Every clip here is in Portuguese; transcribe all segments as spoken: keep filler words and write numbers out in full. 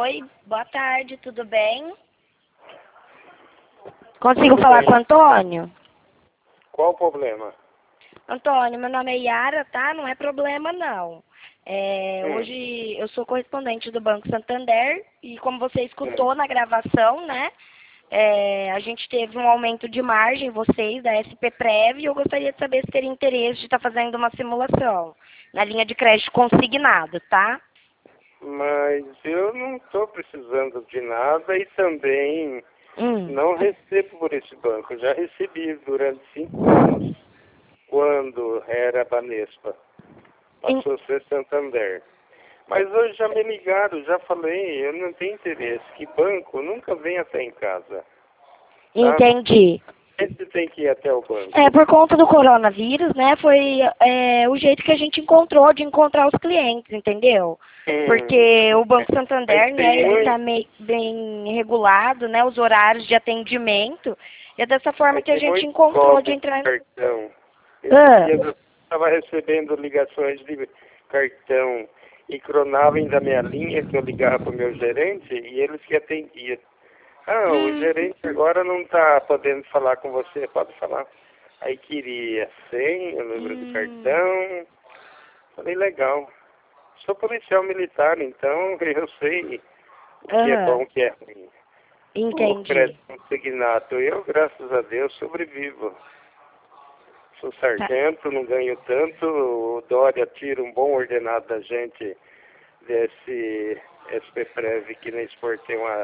Oi, boa tarde, tudo bem? Consigo tudo falar bem com o Antônio? Qual o problema? Antônio, meu nome é Yara, tá? Não é problema, não. É, Hum. Hoje eu sou correspondente do Banco Santander e como você escutou Hum. na gravação, né? É, a gente teve um aumento de margem, vocês, da S P Prev, e eu gostaria de saber se teria interesse de estar fazendo uma simulação na linha de crédito consignado, tá? Mas eu não estou precisando de nada e também Hum. não recebo por esse banco. Já recebi durante cinco anos, quando era Banespa. Passou a ser Santander. Mas hoje já me ligaram, já falei, eu não tenho interesse. Que banco nunca vem até em casa. Tá? Entendi. Sempre tem que ir até o banco. É, por conta do coronavírus, né, foi é, o jeito que a gente encontrou de encontrar os clientes, entendeu? Hum. Porque o Banco Santander, Mas né, tem ele muito- está bem regulado, né, os horários de atendimento, e é dessa forma mas que a tem gente muito encontrou golpe de entrar... cartão. Esse Ah. dia eu estava recebendo ligações de cartão e cronavem da minha linha, que eu ligava para o meu gerente, e eles que atendiam. Ah, o Hum. gerente agora não está podendo falar com você, pode falar. Aí queria senha, o número Hum. do cartão. Falei, legal. Sou policial militar, então eu sei o que é Aham. bom, o que é ruim. O Entendi. crédito consignado, eu, graças a Deus, sobrevivo. Sou Tá. sargento, não ganho tanto. O Dória tira um bom ordenado da gente desse S P Prev que nem exportei uma...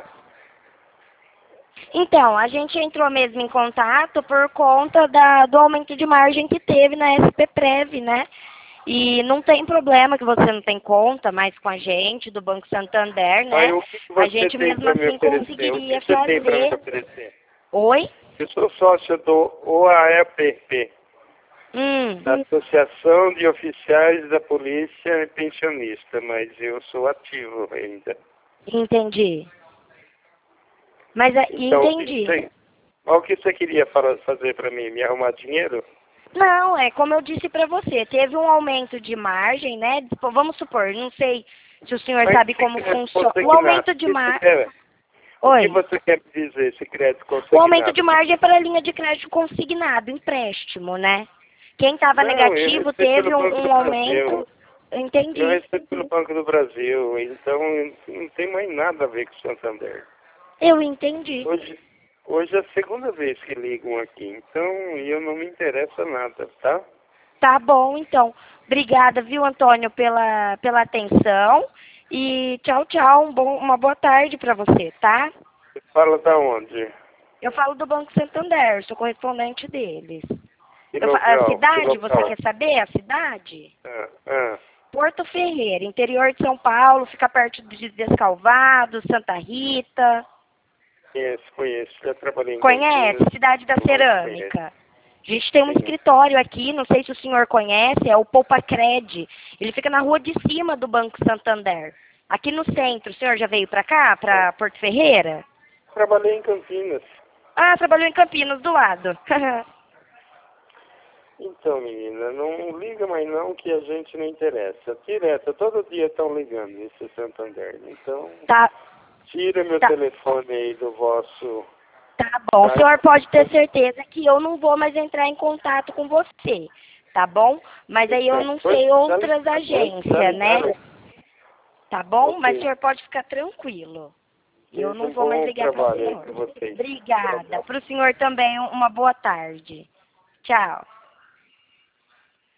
Então, a gente entrou mesmo em contato por conta da, do aumento de margem que teve na S P Prev, né? E não tem problema que você não tem conta mais com a gente, do Banco Santander, né? Aí, o que que A você gente tem mesmo para me assim oferecer? O conseguiria que você tem para me fazer... oferecer? Oi? Eu sou sócio do O A E P P, Hum. da Associação de Oficiais da Polícia Pensionista, mas eu sou ativo ainda. Entendi. Mas, é, Então, entendi. o que você, o que você queria fala- fazer para mim? Me arrumar dinheiro? Não, é como eu disse para você, teve um aumento de margem, né? Tipo, vamos supor, não sei se o senhor Mas sabe esse como crédito funciona. O consignado, aumento de o que você margem... quer- O que Oi? você quer me dizer, esse crédito O consignado? aumento de margem é para a linha de crédito consignado, empréstimo, né? Quem estava Não, eu negativo recebo teve pelo um, Banco do um aumento... Brasil. Eu Entendi. recebo pelo Banco do Brasil, então não tem mais nada a ver com o Santander. Eu entendi. Hoje, hoje é a segunda vez que ligam aqui, então eu não me interessa nada, tá? Tá bom, então. Obrigada, viu, Antônio, pela, pela atenção. E tchau, tchau. Um bom, uma boa tarde para você, tá? Você fala da onde? Eu falo do Banco Santander, sou correspondente deles. Que Eu fa- a local? Que cidade, você local? quer saber a cidade? Ah, ah, Porto Ferreira, interior de São Paulo, fica perto de Descalvado, Santa Rita. conheço, conheço. Já trabalhei em Conhece? Campinas. Cidade da Conheço, conheço. Cerâmica. A gente tem um Sim. escritório aqui, não sei se o senhor conhece, é o Poupa Cred. Ele fica na rua de cima do Banco Santander. Aqui no centro, o senhor já veio para cá, para Porto Ferreira? Trabalhei em Campinas. Ah, trabalhou em Campinas, do lado. Então, menina, não liga mais não que a gente não interessa. Direto, todo dia estão ligando nesse Santander. Então, Tá, tira meu tá, telefone aí do vosso... tá bom. O Tá? senhor pode ter certeza que eu não vou mais entrar em contato com você, tá bom? Mas aí eu não sei outras agências, né? Tá bom? Ok. Mas o senhor pode ficar tranquilo. Eu Seja não um vou mais bom ligar para o trabalho aí senhor. para vocês. Obrigada. Para o senhor também, uma boa tarde. Tchau.